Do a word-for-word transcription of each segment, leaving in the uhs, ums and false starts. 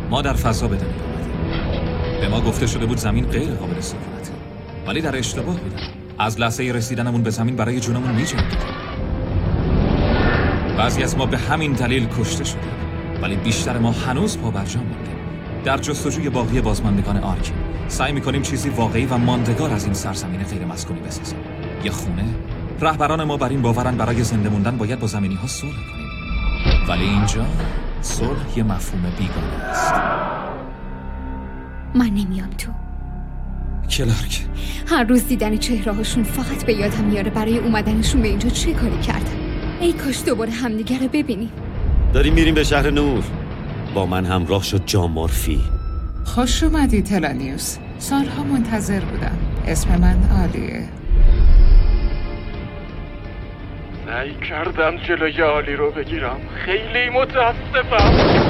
ما در فضا به دنیا آمدیم. به ما گفته شده بود زمین غیر قابل سکونته، ولی در اشتباه بودیم. از لحظه رسیدنمون به زمین برای جونمون می‌جنگیدیم. بعضی از ما به همین دلیل کشته شدیم، ولی بیشتر ما هنوز پا برجا موندیم. در جستجوی باقی بازماندگان آرک سعی می‌کنیم چیزی واقعی و ماندگار از این سرزمین غیر مسکونی بسازیم. یه خونه. رهبران ما بر این باورن برای زنده موندن باید با زمینی‌ها صلح کنیم. ولی اینجا صلح یه مفهوم بیگانه است. من نمیام تو. کلارک، هر روز دیدن چهره‌هاشون فقط به یادم میاره برای اومدنشون به اینجا چه کاری کردن. ای کاش دوباره همدیگه رو ببینیم. داریم میریم به شهر نور. با من همراه شد جان مورفی. خوش اومدی تلانیوس. سالها منتظر بودم. اسم من آلیه. سعی کردم جلوی آلی رو بگیرم. خیلی متاسفم.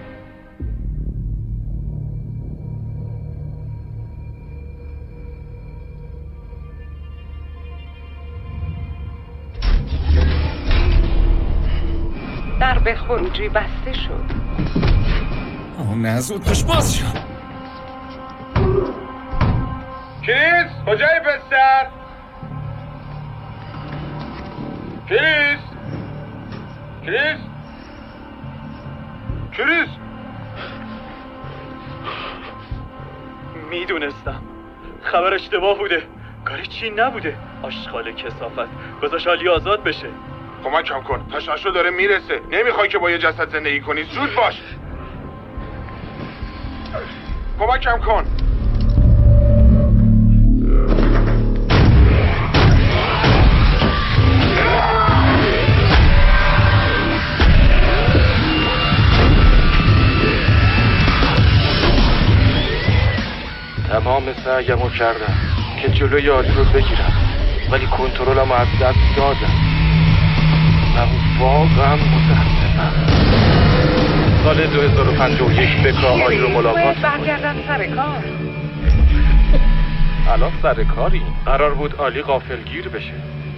در به خروجی بسته شد. آه نه، زود پاش باز شد. کریس کجایی پسر؟ کریس کریس کریس میدونستم خبر اشتباه بوده. کاری چی نبوده. آشغال کثافت. گذاش آلی آزاد بشه. کمکم کن. تشعشع داره میرسه. نمیخوای که با یه جسد زندگی کنی. زود باش. کمکم کن. تمام سعیمو کردم که جلوی آلی رو بگیرم، ولی کنترلمو از دست دادم. من واقعا متاسفم. سال دو هزار و پنجاه و یک بکا آلی رو ملاقات برگردم سر کار. الان سر کاری؟ قرار بود آلی غافلگیر بشه.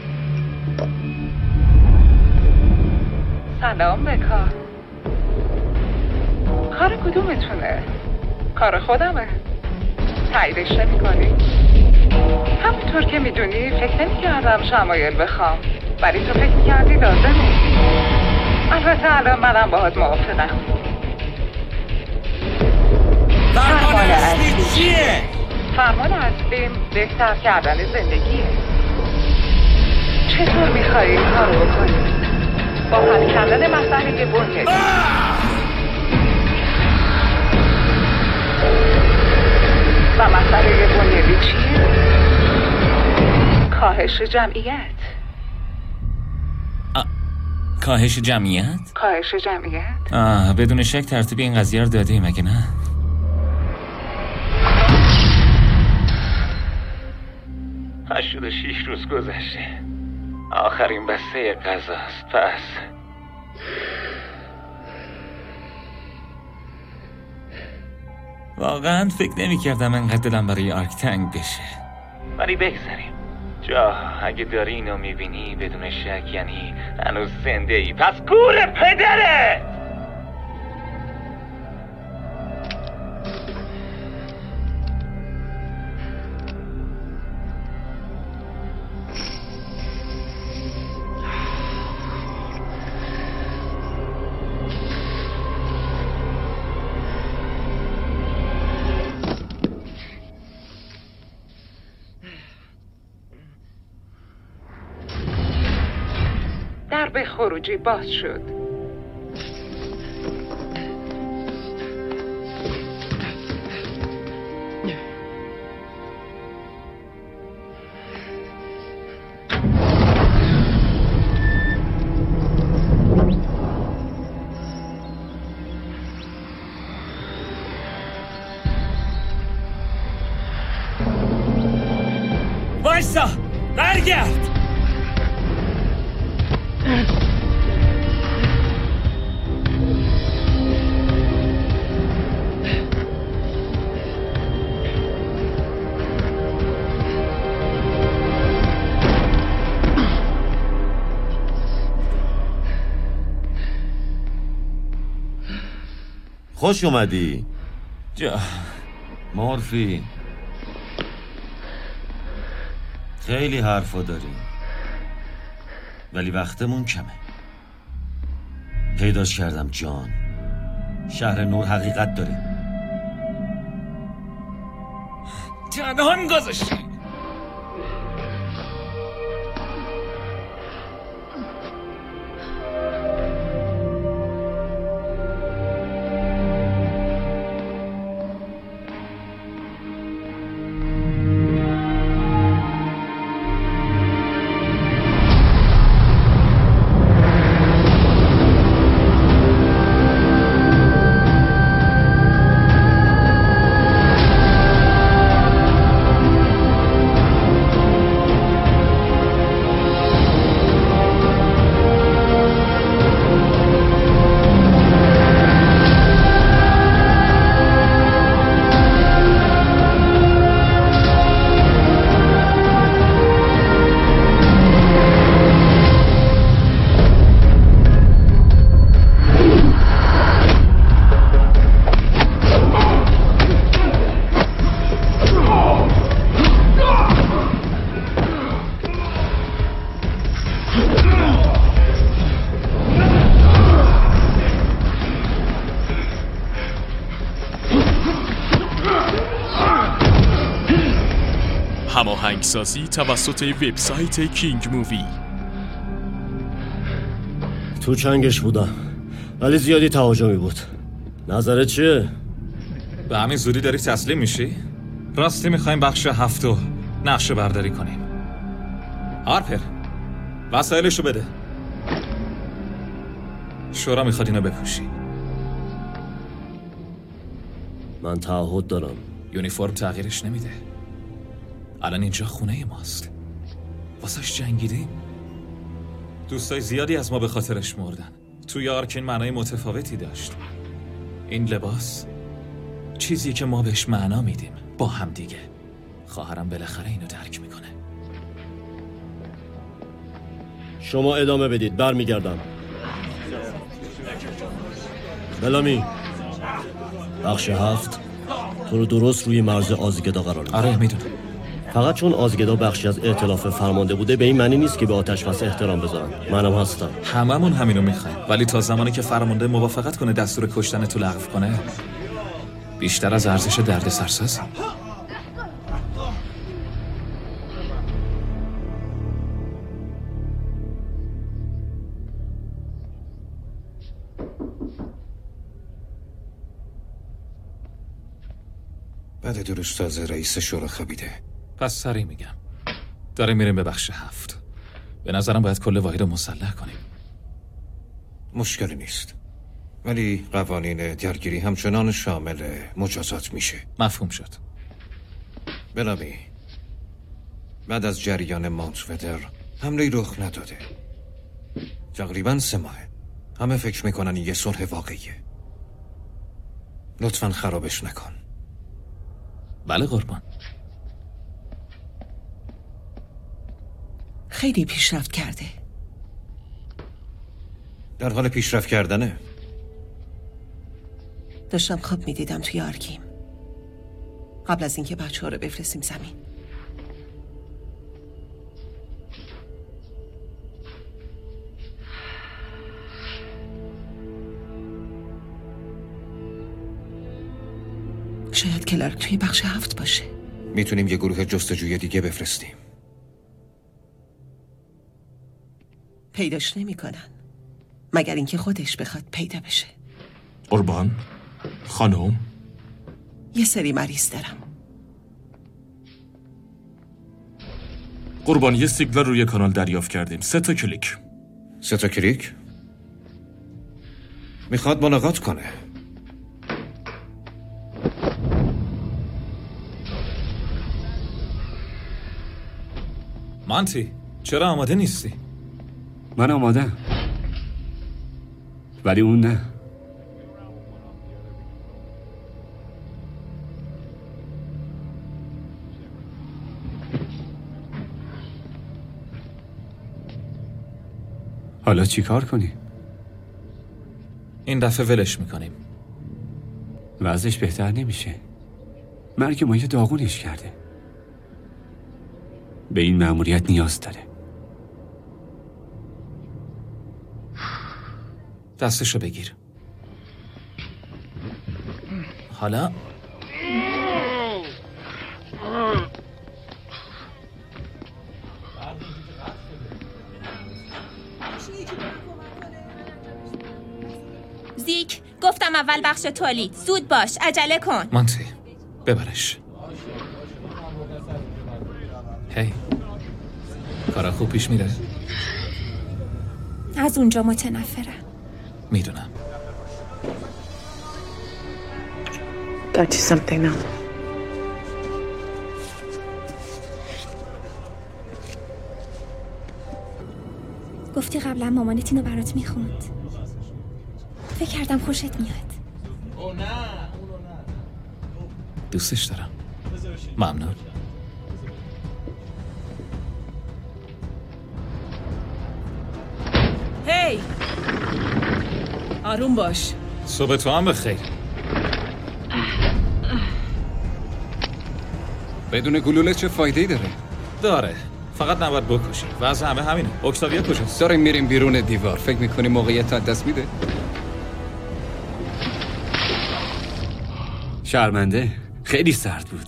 سلام بکا. کار کدومتونه؟ کار خودمه. تاییدش نمی کنی؟ همونطور که میدونی فکر نمی کردم شمایل بخوام، ولی تو فکر میکردی لازمه. البته الان منم باهات موافقم. فرمان اصلی چیه؟ فرمان اصلیم بهتر کردن زندگیه. چطور میخوای این کارو بکنی؟ با حل کردن مسئله بنیادی. و مسئله بنیادی چیه؟ کاهش جمعیت. کاهش جمعیت؟ کاهش جمعیت؟ آه بدون شک ترتیب این قضیه رو دادی مگه نه؟ هشتاد و شیش روز گذشته. آخرین بسته غذاست. پس واقعا فکر نمی کردم انقدر دلم برای آرک تنگ بشه. ولی بگذاریم. جا اگه داری اینو میبینی بدون شک یعنی هنوز زنده ای. پس گور پدره. در به خروجی باز شد. وایسا، برگرد. خوش اومدی. جا مورفین خیلی حرفا داریم ولی وقتمون کمه. پیداش کردم جان. شهر نور حقیقت داره. تنهان گذاشتی. هماهنگسازی توسط وبسایت کینگ مووی. تو چنگش بودم ولی زیادی تهاجمی بود. نظرت چیه؟ به همین زودی داری تسلیم میشی؟ راستی میخوایم بخش هفتو نقشه برداری کنیم. هارپر وسایلشو بده. شورا میخواد اینو بپوشی. من تعهد دارم. یونیفرم تغییرش نمیده. الان اینجا خونه ماست. واسش جنگیدیم. دوستای زیادی از ما به خاطرش مردن. توی آرکین معنای متفاوتی داشت. این لباس چیزی که ما بهش معنا میدیم با هم دیگه. خواهرم بالاخره اینو درک میکنه. شما ادامه بدید، برمیگردم. بلامی بخش هفت تو رو درست روی مرز آزگدا قرار میده. آره میدونم. فقط چون آزگدا بخشی از ائتلاف فرمانده بوده به این معنی نیست که به آتش بس احترام بذارن. منم هستم. هممون همینو میخوایم، ولی تا زمانی که فرمانده موافقت کنه دستور کشتن تو لغو کنه بیشتر از ارزش درد سرساز. بعد درست از رئیس شورا خبیده. پس سریع میگم داریم میریم به بخش هفت. به نظرم باید کل واحد رو مسلح کنیم. مشکلی نیست، ولی قوانین درگیری همچنان شامل مجازات میشه. مفهوم شد. بلامی بعد از جریان مانتودر حمله رخ نداده. تقریبا سه ماه. همه فکر میکنن یه صلح واقعیه. لطفاً خرابش نکن. بله قربان. خیلی پیشرفت کرده. در حال پیشرفت کردنه. داشتم خواب میدیدم توی آرکیم قبل از اینکه بچه ها رو بفرستیم زمین. شاید کلارک توی بخش هفت باشه. میتونیم یه گروه جستجوی دیگه بفرستیم. پیداش نمی‌کنن مگر اینکه خودش بخواد پیدا بشه. قربان خانم، یه سری مریض دارم. قربان یه سیگنال روی کانال دریافت کردیم. سه تا کلیک. سه تا کلیک؟ میخواد ملاقات کنه. مانتی چرا آماده نیستی؟ من آماده ولی اون نه. حالا چی کار کنی؟ این دفعه ولش میکنیم. وضعش بهتر نمیشه. مرگ ما یه داغونش کرده. به این مأموریت نیاز داره. دستشو بگیر. حالا زیک، گفتم اول بخش تولید. زود باش، عجله کن. مانتی، ببرش. هی، کارا خوب پیش میره؟ از اونجا متنفرم. میدونم. Got you something now. گفتی قبلا مامانت اینو برات میخوند. فکر کردم خوشت میاد. دوستش دارم. ممنون. هی آروم باش. صبح تو هم بخیر. بدون گلوله چه فایده‌ای داره؟ داره، فقط نباید بکشی. وضع همه همینه. اکتاویا کجاست؟ داریم میریم بیرون دیوار. فکر میکنی موقعیت از دست میده؟ شرمنده. خیلی سرد بود.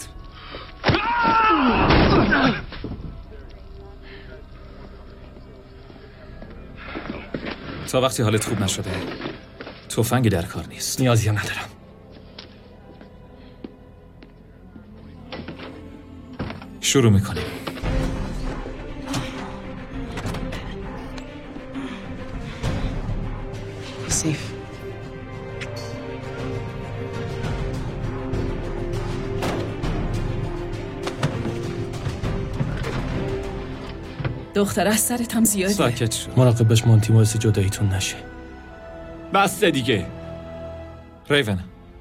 تا وقتی حالت خوب نشده تفنگی در کار نیست. نیازی هم ندارم. شروع میکنیم. Safe. دختر از سرت هم زیادی. ساکت شو. مراقب باش مانتی باعث جداییتون نشه. بس دیگه. ریون،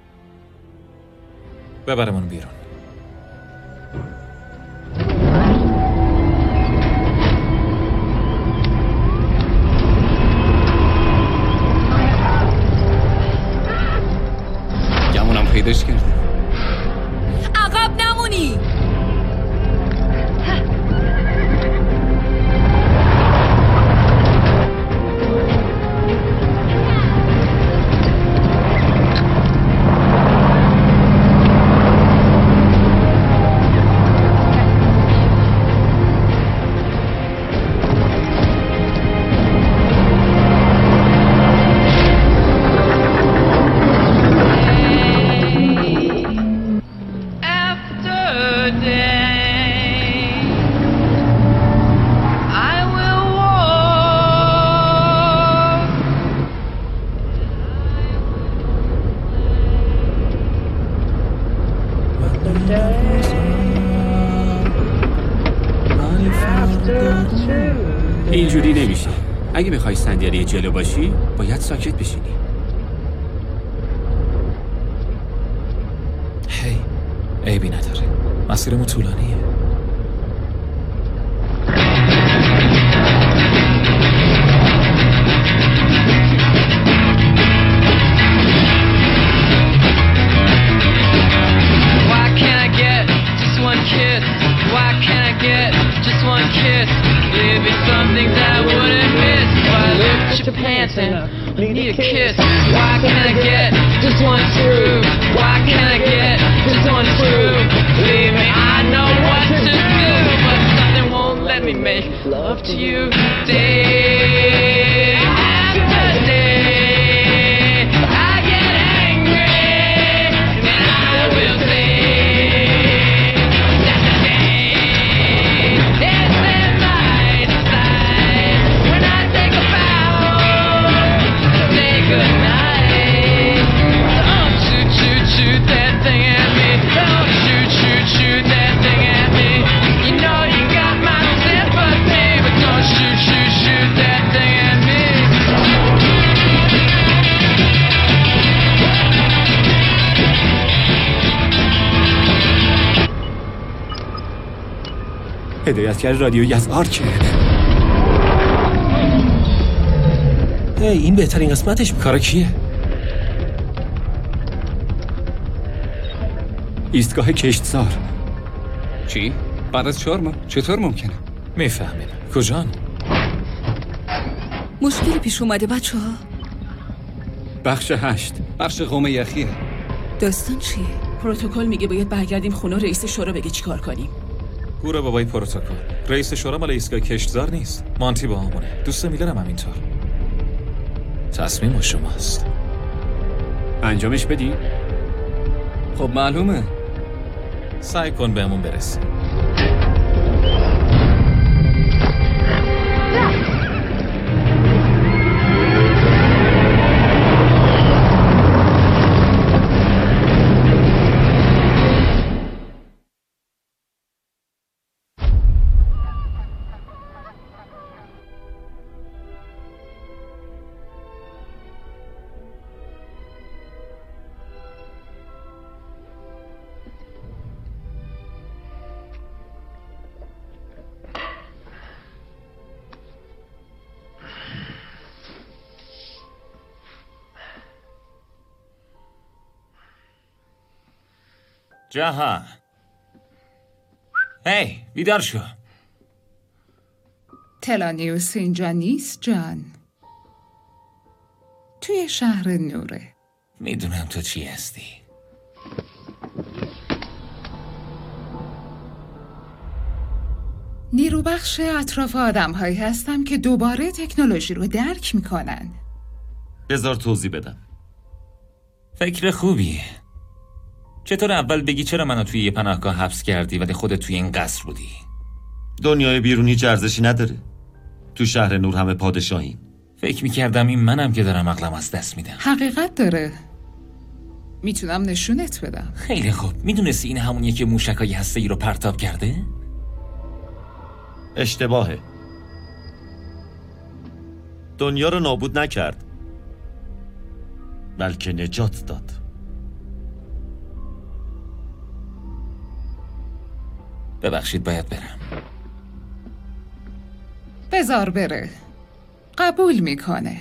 ببرمون بیرون. گمونم پیداش کرده. عقب نمونی. اینجوری نمیشه. اگه میخوای صندلی جلو باشی باید ساکت بشینی. هی، عیبی نداره. مسیرمون طولانیه. Need a kiss. Why can't I get just one true? Why can't I get just one true? Believe me, I know what to do, but something won't let me make love to you day after day. I get angry, and I will say that's the day. It's in my decide when I take a bow. Good night. Don't shoot, shoot, shoot that thing at me. Don't shoot, shoot, shoot that thing at me. You know you got my sympathy, but don't shoot, shoot, shoot that thing at me. هدایتگر رادیویی از آرکه. هی، این بهترین قسمتش. کار کیه؟ ایستگاه کشتزار. چی؟ بعد از چهار ماه؟ چطور ممکنه؟ میفهمیم. کجان؟ مشکلی پیش اومده بچه ها؟ بخش هشت. بخش قوم یخیه. داستان چیه؟ پروتکل میگه باید برگردیم خونه رئیس شورا بگه چیکار کنیم. گوره بابای پروتکل. رئیس شورا مال ایستگاه کشتزار نیست. مانتی با همونه. دوست میلرم همینطور. تصمیم شماست. انجامش بدی؟ خب معلومه. سعی کن بهمون برسی. جهان هی بیدار شو. تلانیوس اینجا نیست جان. توی شهر نوره. میدونم تو چی هستی. نیروبخش اطراف آدم هایی هستم که دوباره تکنولوژی رو درک میکنن. بذار توضیح بدم. فکر خوبیه. چطور اول بگی چرا منو توی یه پناهگاه حبس کردی ولی خودت توی این قصر بودی؟ دنیای بیرونی ارزشی نداره. تو شهر نور همه پادشاهیم. فکر میکردم این منم که دارم عقلم از دست میدم. حقیقت داره. میتونم نشونت بدم. خیلی خوب. میدونستی این همونیه که موشکای هسته‌ای رو پرتاب کرده؟ اشتباهه. دنیا رو نابود نکرد، بلکه نجات داد. ببخشید باید برم. بذار بره. قبول میکنه.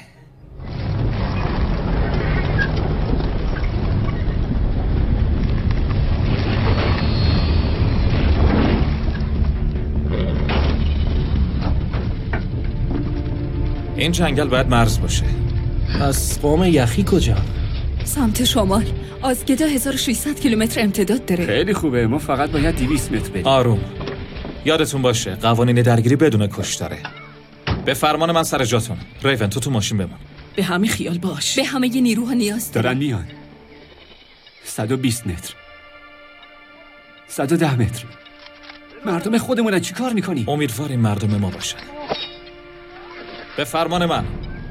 این جنگل باید مرز باشه. پس قوم یخی کجا؟ سمت شمال. آزگدا هزار و ششصد کیلومتر امتداد داره. خیلی خوبه. ما فقط باید دویست متر بریم. آروم. یادتون باشه قوانین درگیری بدون کشتاره. به فرمان من سر جاتون. ریون تو تو ماشین بمون. به همه خیال باش. به همه یه نیروها نیاز دارن میان. صد و بیست متر. صد و ده متر. مردم خودمونن چی کار میکنی؟ امیدواریم مردم ما باشن. به فرمان من.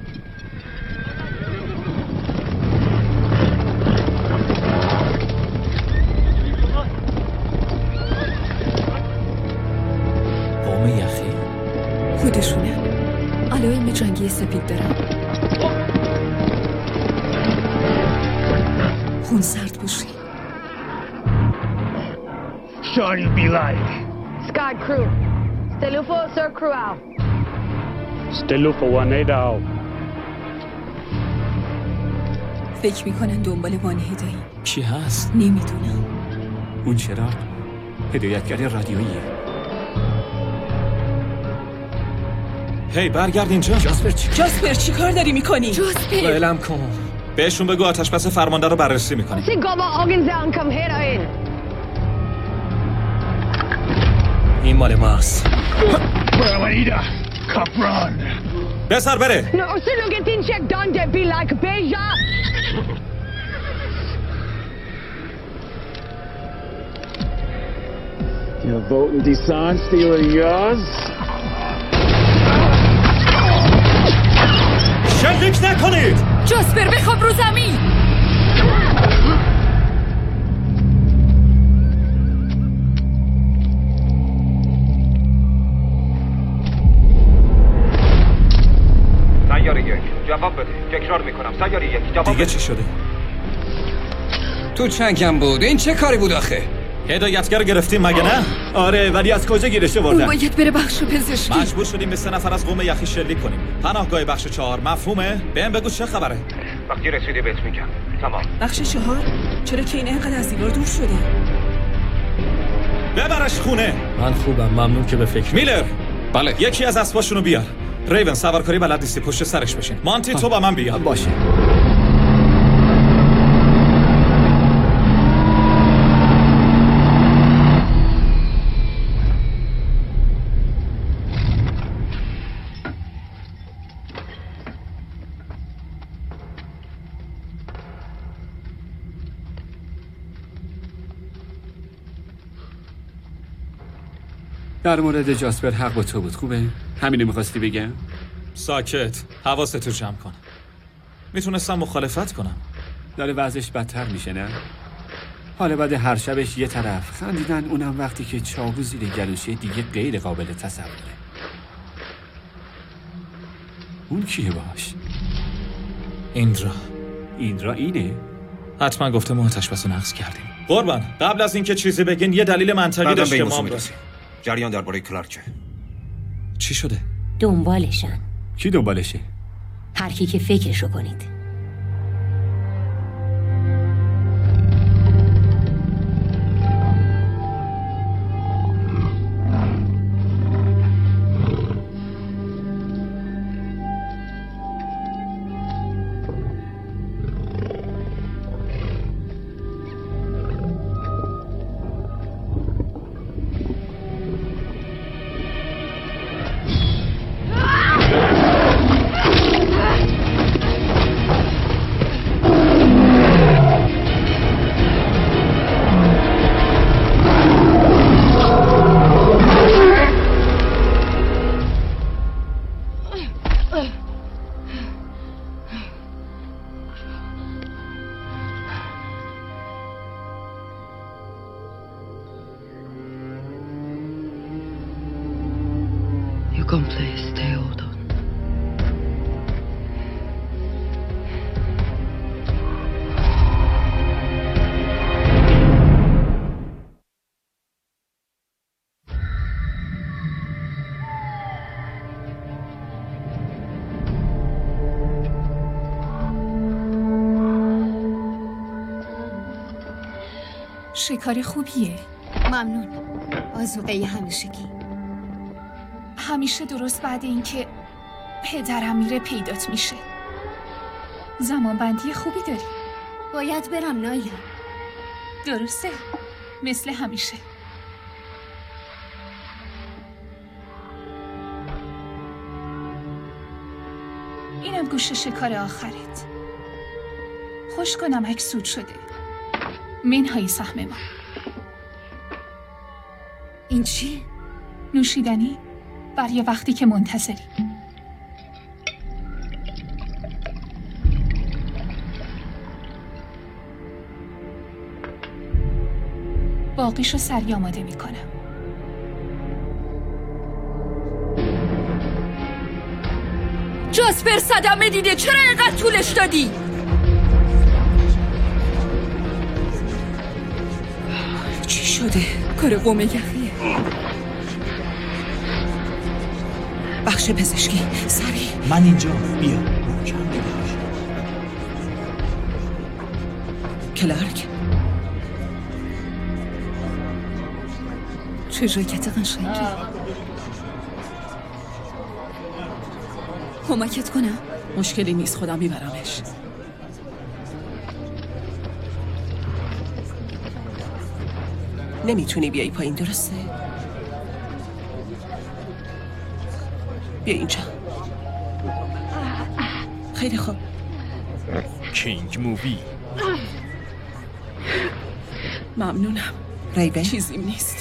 قوم یخی خودشونه. علائم جنگی سپید دارن. خون سرد بوشی. Shawty be like Sky crew. Stelufo sir crew out. Stelufo waneda. فکر میکنن دنبال وانهدایی. کی هست؟ نمیدونم. اون چرا؟ هدایتگر رادیوییه. هی برگرد اینجا. جاسپر چی؟ جاسپر چی کار داری میکنی؟ جاسپر ولم کن. بهشون بگو آتش بس فرمانده رو بررسی میکنیم. این مال ماست. بسر بره. You're voting Desan, stealing yours? شلیک نکنید. جاسپر بخواب رو زمین. سیاره یک جواب بده. تکرار میکنم سیاره یک جواب دیگه چی شده؟ تو چنگم بود. این چه کاری بود آخه؟ هدایتگر گرفتیم مگه نه؟ آره ولی از کجا گیرش آوردن؟ اون باید بره بخش پزشکی. مجبور شدیم به سه نفر از قوم یخی شلیک کنیم. پناهگاه بخش چهار. مفهومه؟ بهم بگو چه خبره؟ وقتی رسیدی بهت میگم. تمام. بخش چهار؟ چرا که این اینقدر از دیوار دور شده؟ ببرش خونه. من خوبم، ممنون که به فکر. میلر. بله. یکی از اسباشونو بیار. ریون سوارکاری بلد نیستی، پشت سرش بشین. مانتی تو با من بیا. باشه. در مورد جاسپر حق با تو بود. خوبه؟ همینو میخواستی بگم؟ ساکت. حواستو جمع کن. میتونستم مخالفت کنم. داره وضعش بدتر میشه نه؟ حالا بعد هر شبش یه طرف خندیدن، اونم وقتی که چاقو زیر گلوشه دیگه غیر قابل تصوره. اون کیه باش؟ ایندرا. ایندرا اینه؟ حتما گفته ما آتش بس نقص کردیم. قربان قبل از اینکه چیزی بگین یه دلیل منطقی داشت که ما جریان درباره کلارک چی شده؟ دنبالشن. کی دنبالشه؟ هر کی که فکرشو کنید. شکار خوبیه. ممنون. آذوقه همیشگی. همیشه درست بعد اینکه پدرم میره پیدات میشه. زمان بندی خوبی داری. باید برم نایلا. درسته. مثل همیشه. اینم گوشه شکار آخرت. خوش کنم اکسود شده. منهای سهم ما. این چی؟ نوشیدنی برای وقتی که منتظری. باقیشو سری آماده میکنم. جاسپر صدمه دیده، چرا اینقدر طولش دادی؟ چی شده؟ کار قوم یخیه. بخش پزشکی سریع. من اینجا. بیا محکم نگاهش. کلارک چه ژاکت قشنگی. کمکت کنم؟ مشکلی نیست، خودم میبرمش. نمیتونی بیایی پایین، درسته؟ بیا اینجا. خیلی خوب. کینگ مووی. ممنونم. ریون چیزیم نیست.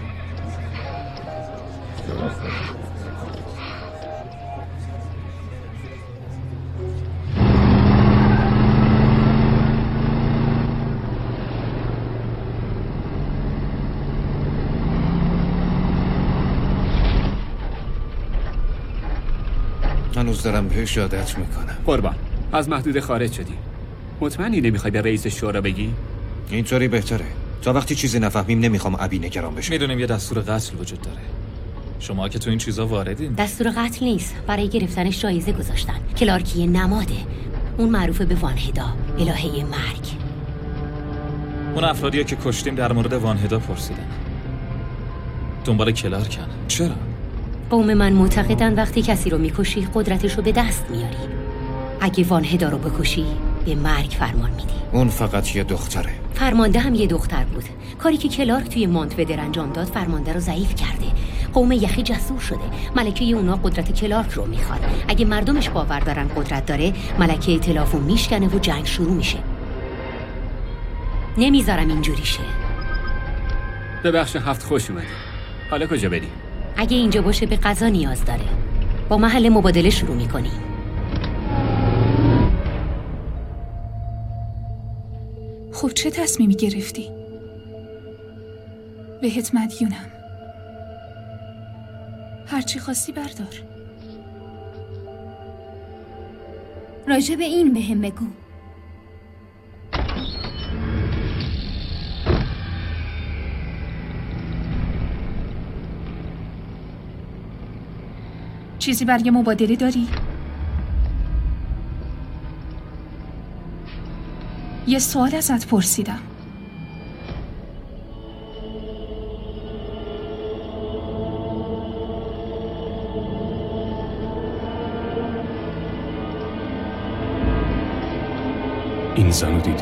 هنوز دارم بهش عادت میکنم. قربان از محدود خارج شدی. مطمئنی نمیخوای به رئیس شورا بگی؟ اینطوری بهتره. تا وقتی چیزی نفهمیم نمیخوام ابی نگران بشه. میدونیم یه دستور قتل وجود داره. شما که تو این چیزا واردین. دستور قتل نیست، برای گرفتنش جایزه گذاشتن. کلارکی نماده. اون معروفه به وانهدا، الهه مرگ. اون افرادی که کشتیم در مورد وانهدا پرسیدن. دنبال کلارکن. چرا؟ قوم من معتقدن وقتی کسی رو میکشی قدرتش رو به دست میاری. اگه وانهدا رو بکشی به مرگ فرمان میدی. اون فقط یه دختره. فرمانده هم یه دختر بود. کاری که کلارک توی مانتودر انجام داد فرمانده رو ضعیف کرده. قوم یخی جسور شده. ملکه اونا قدرت کلارک رو میخواد. اگه مردمش باور دارن قدرت داره، ملکه ائتلاف رو میشکنه و جنگ شروع میشه. نمیذارم اینجوری شه. به بخش هفت خوش اومدی. حالا کجا بریم؟ اگه اینجا باشه به غذا نیاز داره. با محل مبادله شروع میکنیم. خب چه تصمیمی گرفتی؟ بهت مدیونم. هرچی خواستی بردار. راجع به این بهم بگو. چیزی برای مبادله داری؟ یه سوال ازت پرسیدم. این زنو دیدی؟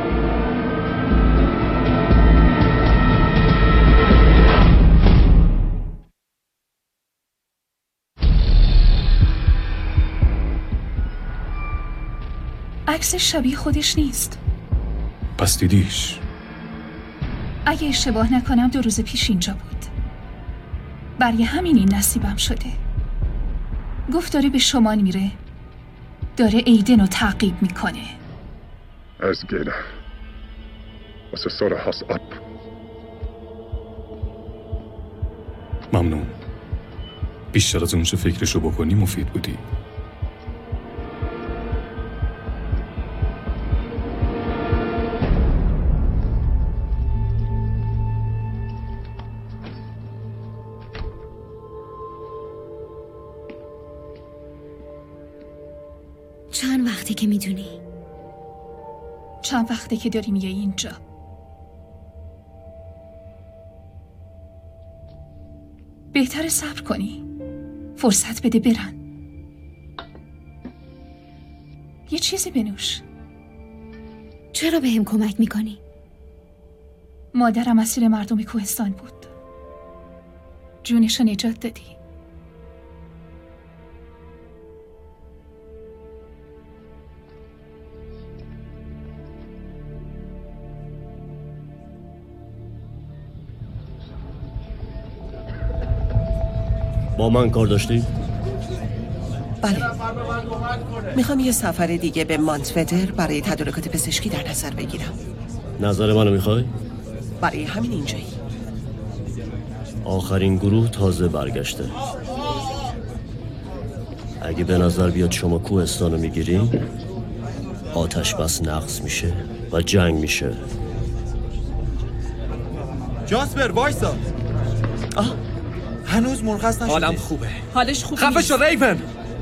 عکس شبیه خودش نیست. پس دیدیش؟ اگه اشتباه نکنم دو روز پیش اینجا بود. برای همین این نصیبم شده. گفت داره به شمال میره. داره ایدن رو تعقیب میکنه. از گله واسه سال هاس اپ. ممنون. بیشتر از اونچه فکرشو بکنی مفید بودی. چند وقتی که میدونی؟ چند وقتی که داری میای اینجا؟ بهتره صبر کنی. فرصت بده برن. یه چیزی بنوش. چرا به هم کمک میکنی؟ مادرم اسیر مردم کوهستان بود. جونشو نجات دادی. با من کار داشتی؟ بله. میخوام یه سفر دیگه به مانتودر برای تدارکات پزشکی در نظر بگیرم. نظر منو میخوای؟ برای همین اینجایی. آخرین گروه تازه برگشته. اگه به نظر بیاد شما کوهستانو میگیرین، آتش بس نقص میشه و جنگ میشه. جاسپر وایسا. آه هنوز مرخص نشده. حالم خوبه. حالش خوبه. خفه شو ریون.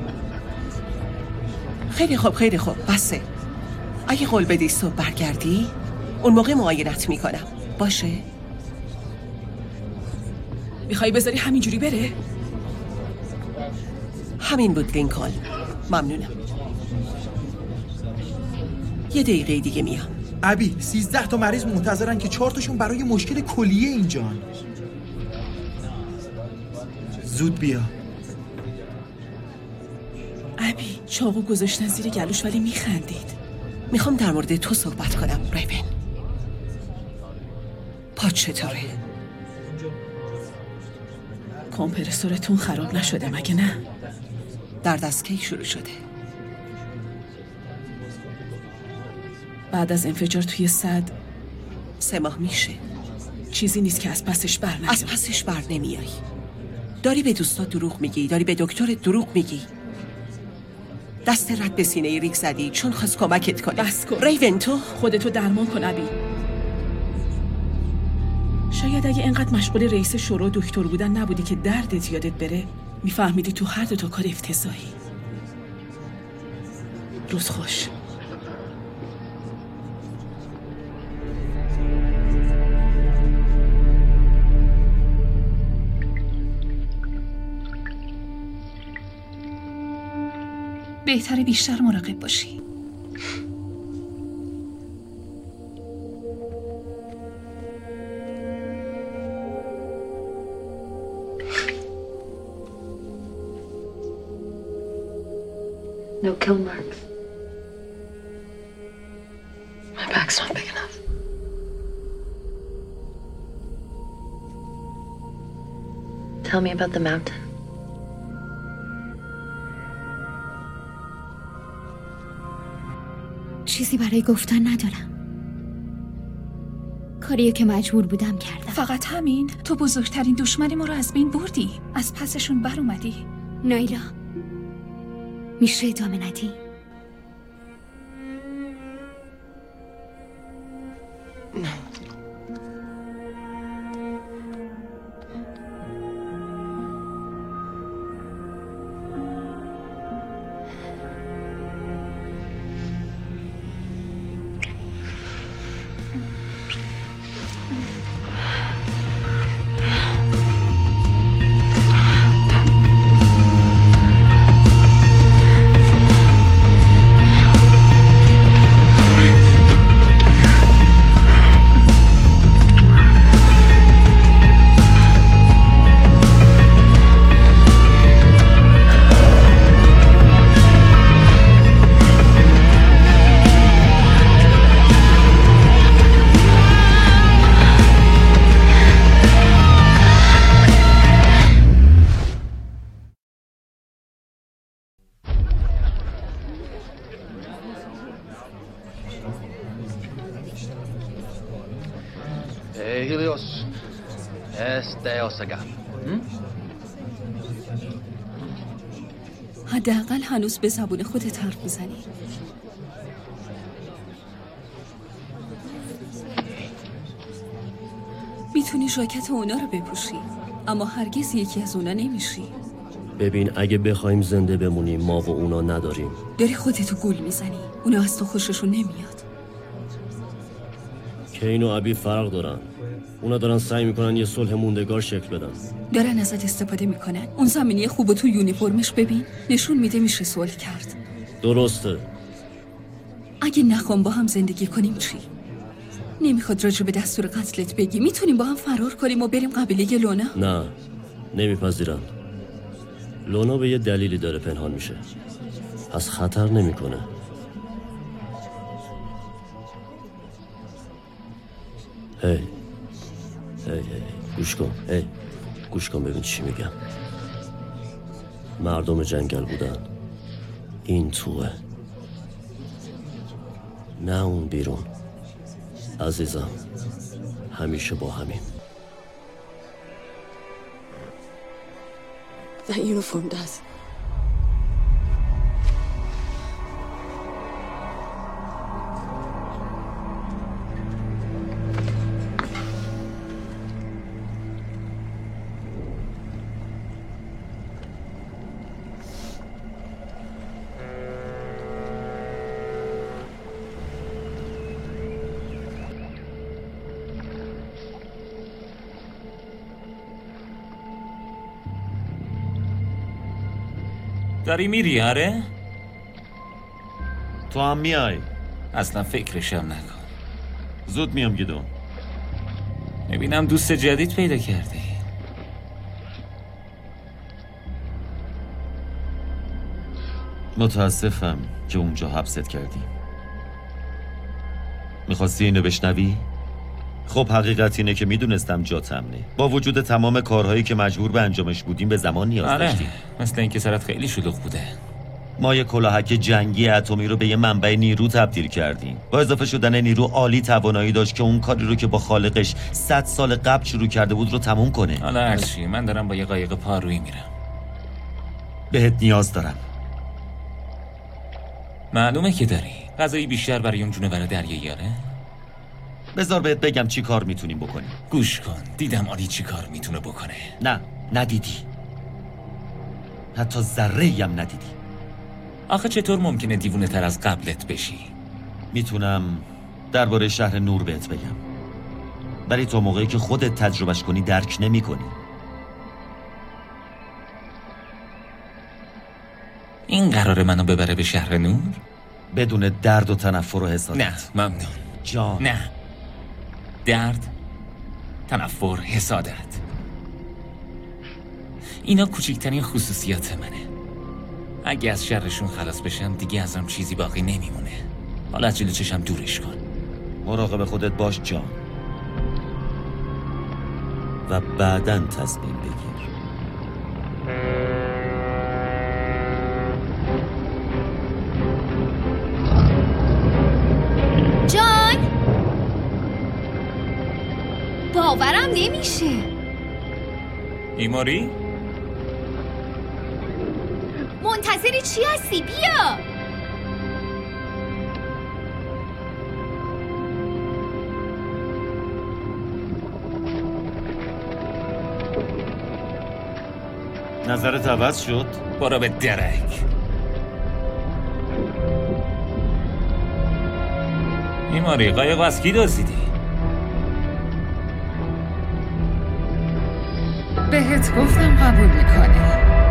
خیلی خوب خیلی خوب بسه. اگه قول بدی صبح برگردی اون موقع معاینت میکنم. باشه؟ میخوای بذاری همینجوری بره؟ همین بود لینکلن. ممنونم. یه دقیقه دیگه میام. ابی سیزده تا مریض منتظرن که چهار تاشون برای مشکل کلیه اینجان. زود بیا. ابی چاقو گذاشتن زیر گلوش ولی میخندید. میخوام در مورد تو صحبت کنم ریون. پا چطوره؟ کمپرسورتون خراب نشده مگه نه؟ درد از کی شروع شده؟ بعد از انفجار توی سد. سه ماه میشه. چیزی نیست که از پسش بر نیای. از پسش بر نمیای. داری به دوستات دروغ میگی، داری به دکترت دروغ میگی. دست رد به سینه ریک زدی چون خواست کمکت کنه. بس کن ریون. تو خودتو درمان کن ابی. شاید اگه اینقدر مشغول رئیس شورا دکتر بودن نبودی که دردت یادت بره، میفهمیدی تو هر دو تا کار افتضاحی. روز خوش. بهتره بیشتر مراقب باشی. No kill marks. My back's not big enough. Tell me about the mountain. چیزی برای گفتن ندارم. کاریه که مجبور بودم کردم. فقط همین؟ تو بزرگترین دشمن ما رو از بین بردی. از پسشون بر اومدی. نایلا، میشه ادامه ندی؟ Helios, este osaga. حداقل هنوز به زبون خودت حرف میزنی. میتونی ژاکت اونا رو بپوشی، اما هرگز یکی از اونا نمیشی. ببین اگه بخوایم زنده بمونیم ما و اونا نداریم. داری خودتو گول میزنی. اونا از تو خوششون نمیاد. کین و ابی فرق دارن. اونا دارن سعی میکنن یه صلح موندگار شکل بدن. دارن ازت استفاده میکنن. اون زمینی خوب تو یونیفرمش ببین، نشون میده میشه صلح کرد. درسته. اگه نخوام با هم زندگی کنیم چی؟ نمیخواد راجع به دستور قتلت بگی. میتونیم با هم فرار کنیم و بریم قبیله لونا؟ نه، نمیپذیرم. لونا به یه دلیلی داره پنهان میشه. پس خطر نمیکنه. هی هی هی گوش کن. هی گوش کن ببین چی میگم. مردم جنگل بودن، این توه، نه اون بیرون. عزیزم همیشه با همین. That uniform does. داری میری آره؟ تو هم میای؟ اصلا فکرشم نکن. زود میام گیدون. میبینم دوست جدید پیدا کردی. متاسفم که اونجا حبست کردی. میخواستی اینو بشنوی؟ خب حقیقت اینه که میدونستم جات امنه. با وجود تمام کارهایی که مجبور به انجامش بودیم به زمان نیاز آره. داشتیم. مثل اینکه سرت خیلی شلوغ بوده. ما یه کلاهک جنگی اتمی رو به یه منبع نیرو تبدیل کردیم. با اضافه شدن نیرو عالی توانایی داشت که اون کاری رو که با خالقش صد سال قبل شروع کرده بود رو تموم کنه. حالا هرچی، من دارم با یه قایق پارویی میرم. بهت نیاز دارم. معلومه که داری. غذایی بیشتر برای اون جونور دریایی آره؟ بذار بهت بگم چی کار میتونیم بکنیم. گوش کن، دیدم آلی چی کار میتونه بکنه. نه، ندیدی. حتی ذره‌ای هم ندیدی. آخه چطور ممکنه دیوونه تر از قبلت بشی؟ میتونم درباره شهر نور بهت بگم، ولی تا موقعی که خودت تجربهش کنی درک نمی کنی. این قراره منو ببره به شهر نور؟ بدون درد و تنفر و حسادت. نه ممنون جان. نه، درد، تنفر، حسادت، اینا کوچکترین خصوصیات منه. اگه از شرشون خلاص بشم دیگه ازم چیزی باقی نمیمونه. حالا از جلو چشم دورش کن. مراقب خودت باش جان، و بعداً تصمیم بگیر. جان، باورم نمیشه. ایماری؟ منتظری چی هستی؟ بیا. نظرت عوض شد؟ برو به درک. ایماری قایق از کی دزدیدی؟ بهت گفتم قبول میکنی.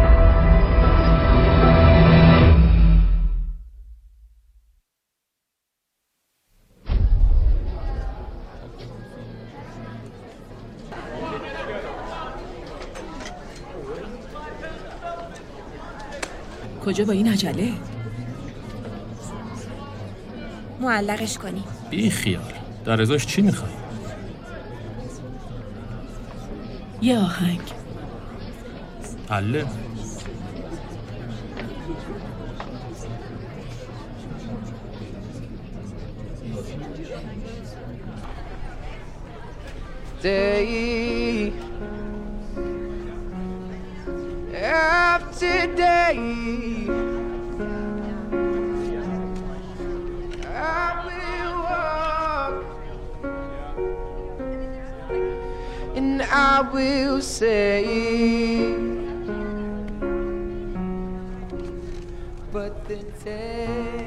کجا با این عجله؟ معلقش کنی. بی خیال. در ازاش چی میخوای؟ یه آهنگ. حله. Day after day, I will walk and I will say, but the day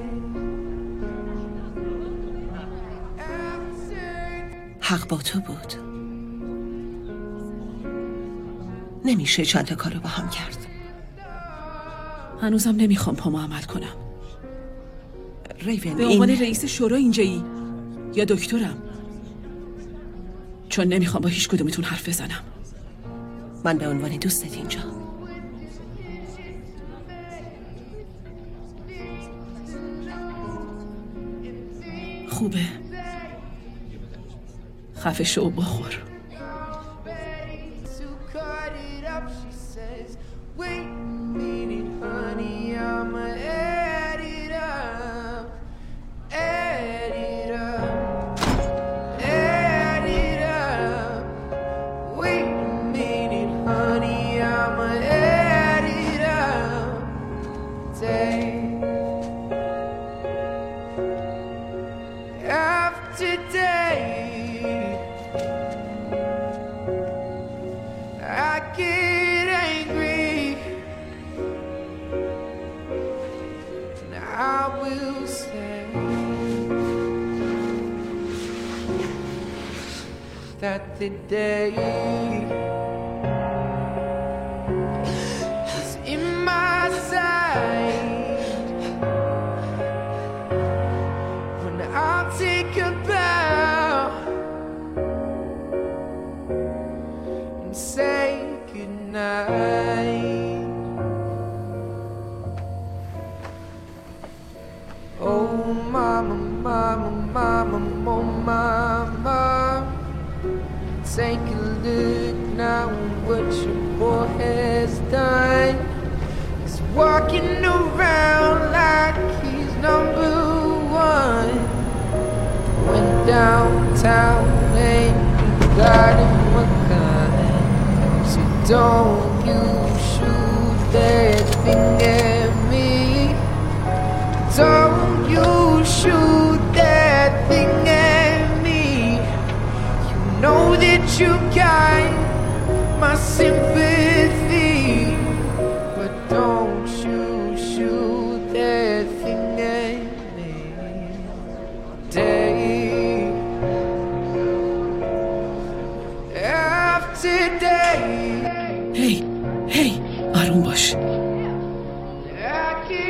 حق با تو بود. نمیشه چند تا کارو با هم کرد. هنوزم نمیخوام پامو عمل کنم. ریون، به عنوان این... رئیس شورا اینجایی یا دکترم؟ چون نمیخوام با هیچ کدومتون حرف بزنم. من به عنوان دوستت اینجا. خوبه. خفه شو و بخور. That the day is in my sight when I'll take a bow and say goodnight. Oh mama, mama, mama, oh mama, take a look now at what your boy has done. He's walking around like he's number one. Went downtown and he got him a gun. So don't you shoot that thing at me. Don't you shoot that thing at me. Know that you got my sympathy, but don't you shoot that thing at me. Day after day. Hey, hey, آروم باش. I can't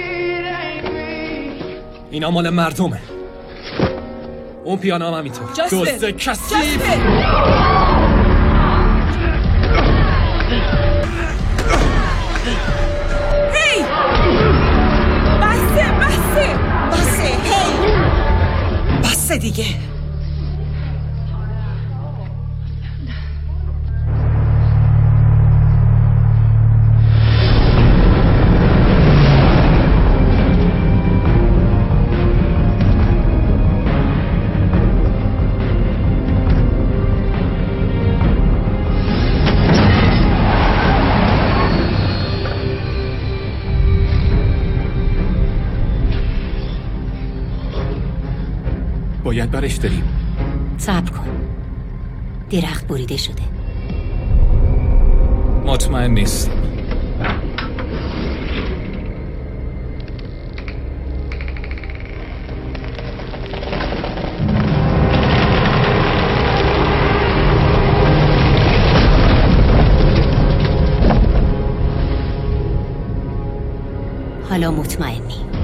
اینا مال مردمه. اون پیانو هم همینطور. جاسپر کثیف. هی بسه بسه بسه هی بسه دیگه. باید برش داریم. صبر کن. درخت بریده شده. مطمئن نیستم. حالا مطمئنی؟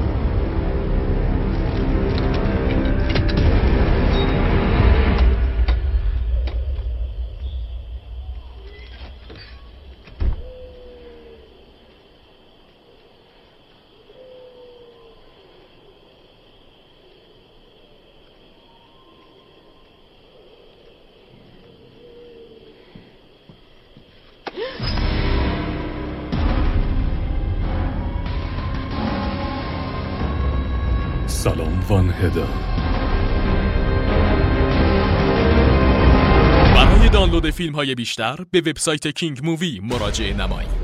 سلام وان هدا. برای دانلود فیلم های بیشتر به وبسایت کینگ مووی مراجعه نمایید.